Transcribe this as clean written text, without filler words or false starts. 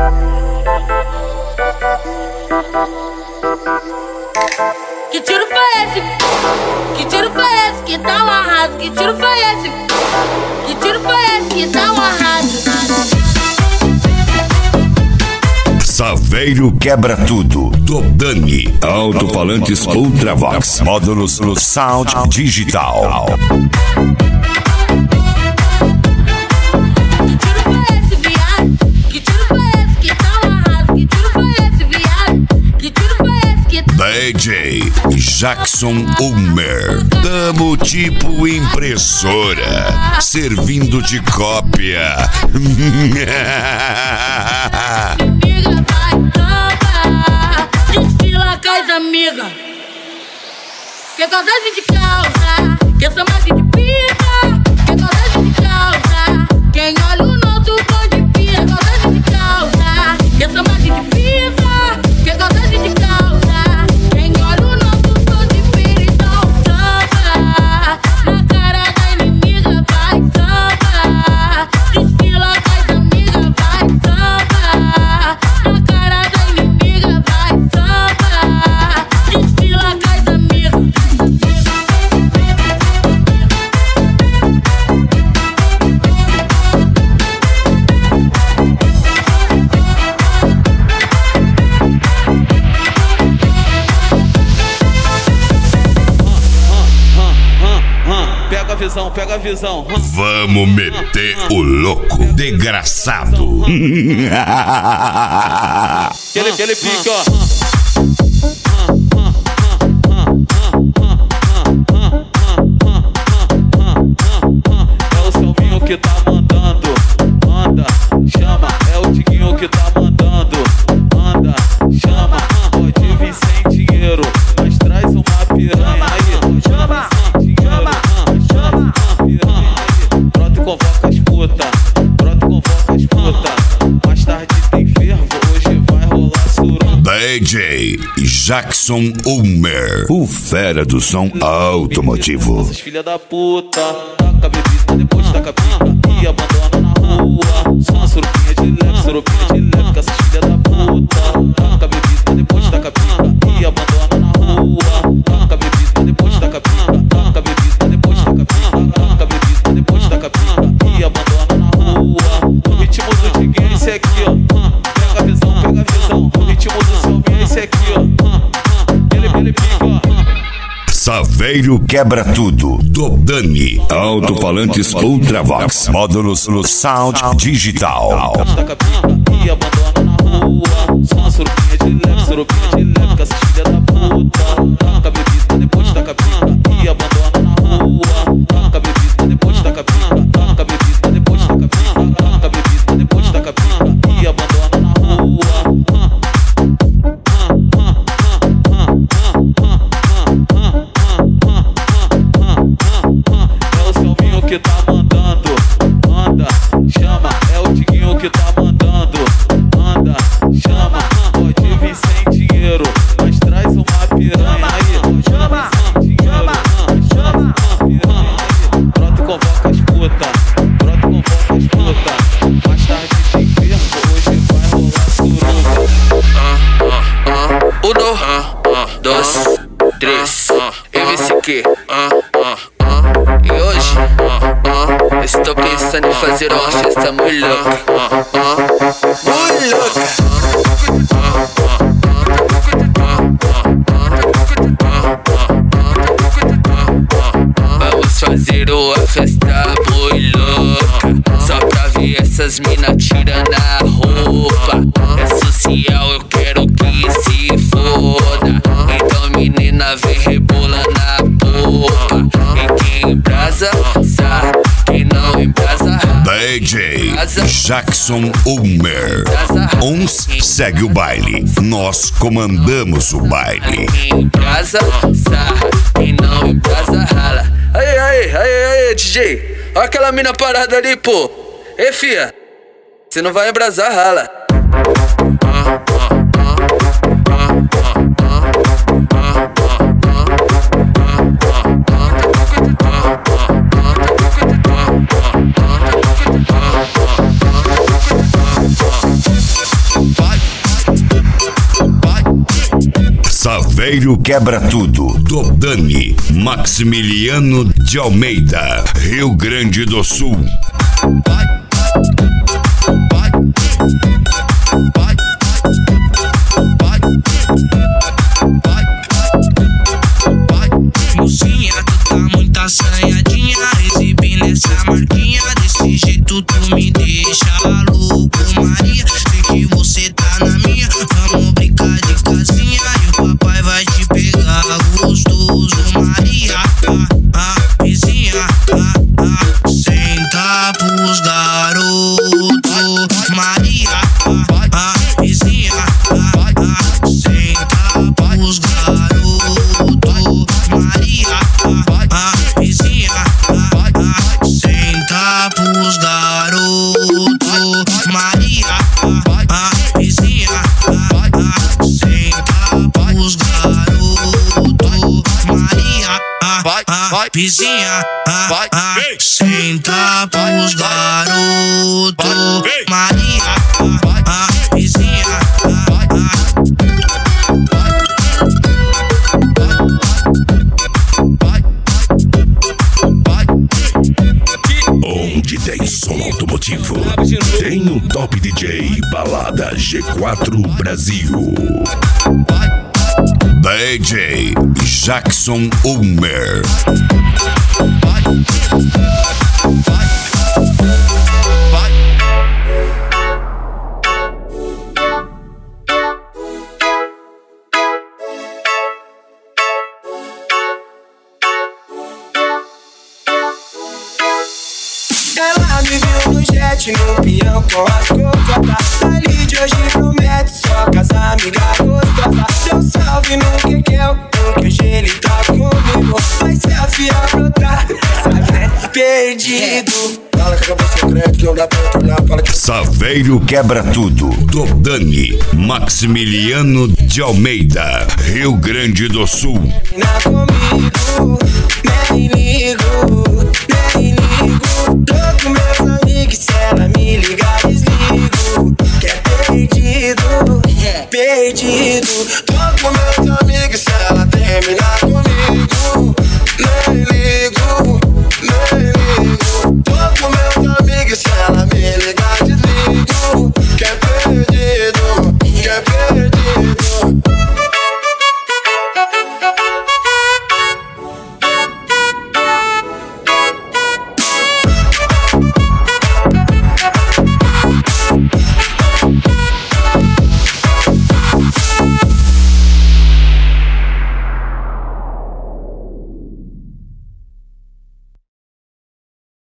Que tiro foi esse? Que tiro foi esse que tá um arraso? Que tiro foi esse? Que tiro foi esse que tá um arraso? Saveiro quebra tudo. Do Dani. Alto-falantes Ultravox. Módulos Sound Digital. DJ Jackson Ulmer. Tamo tipo impressora, servindo de cópia. Amiga vai tomar, desfila com as amigas. Que causagem de causa, que essa máquina de pica. Que causagem de causa, quem olha o nosso pão de pia. Causagem de causa, que essa máquina de pica. Que causagem de causa. Pega a visão. Vamos meter o louco, desgraçado. Aquele pique, ó. É o Selminho que tá mandando. Manda, chama. É o Diguinho que tá mandando. Manda, chama. Pode vir sem dinheiro, mas traz uma piranha aí. Chama. Convoca as puta, mais tarde tem fervo, hoje vai rolar suruba. DJ Jackson Ulmer, o fera do som automotivo. Essas filha da puta, taca bebida, depois taca pica e abandona na rua. Só uma surupinha de leve, com essas filha da puta. Taca bebida, depois taca pica e abandona na rua. Taca bebida, depois taca pica, taca bebida, depois taca pica, taca bebida, depois taca pica e abandona na rua. O ritmo do Diguinho é esse aqui, ó. Pega a visão. O ritmo do Selminho é esse aqui, ó. Ele pica, ó. Saveiro quebra tudo. Do Dani. Alto-falantes Ultravox. Módulos Sound Digital. Taca pica e abandona na rua. Só uma surupinha de leve, com essas filha da puta. Taca bebida, depois taca pica e abandona na rua. Taca bebida, depois taca pica. Taca bebida, depois taca pica. Taca bebida, depois taca pica e abandona na rua. É o Selminho que tá mandando. Manda, chama. É o Diguinho que tá mandando. Manda, chama. Pode vir sem dinheiro, mas traz uma piranha aí. Chama. Pronto, convoca as puta. Mais tarde tem fervo, hoje vai rolar suruba. 1, 2, 3, MCQ. E hoje estou pensando em fazer uma festa muito louca. Vamos fazer uma festa muito louca, só pra ver essas mina tirando a roupa. É social, eu quero que se foda. Então menina vem rebola na boca. E quem embrasa, sabe. Quem não embrasa, DJ Jackson Ulmer. Uns segue o baile, nós comandamos o baile. Quem embrasa, sabe. Quem não embrasa, rala. Aí, DJ. Olha aquela mina parada ali, pô. Ei, fia, você não vai embrasar, rala. Saveiro Quebra Tudo, do Dani Maximiliano de Almeida, Rio Grande do Sul. Mocinha, tu tá muito assanhadinha, exibindo essa marquinha. Desse jeito tu me deixa louco, Maria. Sei que você tá na minha, vamos brincar de casinha e o papai vai te pegar gostoso, Maria. Vizinha, senta pros garotos, Maria. Vizinha, senta pros garotos, Maria. Vizinha, senta pros garotos, Maria. Vizinha, senta pros garotos, Maria. Vizinha, senta pros garotos, Maria. Vizinha, Onde tem som automotivo, tem um Top DJ Balada G4 Brasil. DJ Jackson Ulmer. Ela me viu no jet, no peão com as cocotas. Ali de hoje promete só casa amiga gostosa. Deu salve no Kekel, porque hoje ele tá comigo. Vai se afiar pra outra, sabe, né? Perdido. Fala que acabou seu crédito, não dá pra olhar, fala que... Saveiro Quebra Tudo, do Dani Maximiliano de Almeida, Rio Grande do Sul. Termina comigo, nem ligo, nem ligo. Tô com meus amigos, se ela me